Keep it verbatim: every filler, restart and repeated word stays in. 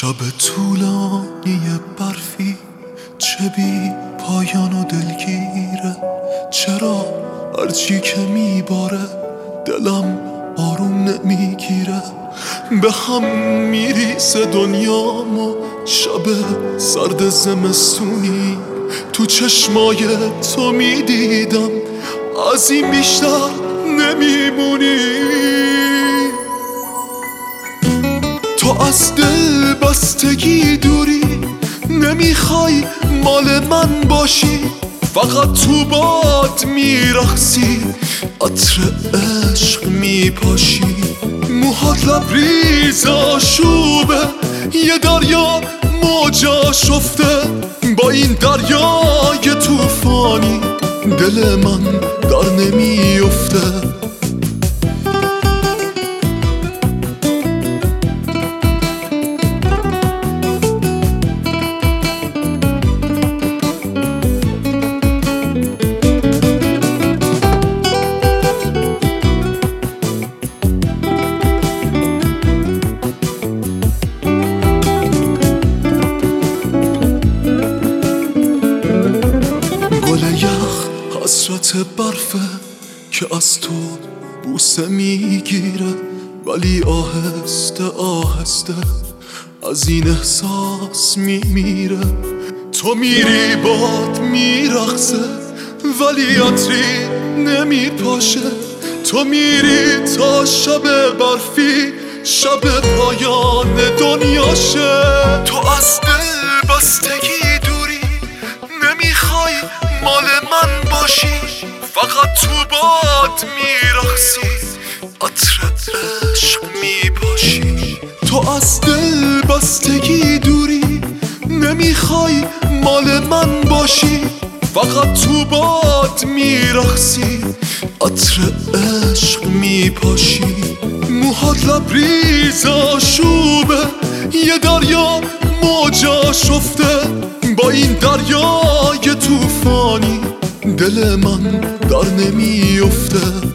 شب طولانی برفی چه بی پایان و دلگیره. چرا هرچی که میباره دلم آروم نمیگیره. به هم میریسه دنیام و شب سرد زمستونی تو چشمای تو میدیدم از این بیشتر نمیمونی. تو از دل بستگی دوری، نمیخوای مال من باشی، فقط تو باد میرقصی، عطر عشق میپاشی. موهات لبریز آشوبه، یه دریا موجاش افته. با این دریای توفانی دل من در نمیفته. حسرت برفه که از تو بوسه میگیره، ولی آهسته آهسته از این احساس میمیره. تو میری باد میرقصه ولی عطری نمیپاشه. تو میری تا شب برفی شب پایان دنیاشه. تو از دل بستگی دوری، نمیخوای مال من باشی، فقط تو باد میرقصی، عطر عشق میپاشی. تو از دل بستگی دوری، نمیخوای مال من باشی، فقط تو باد میرقصی، عطر عشق میپاشی. موهات لبریز آشوبه، یه دریا موجاش افته. با این دریای توفانی دل من در نمیفته.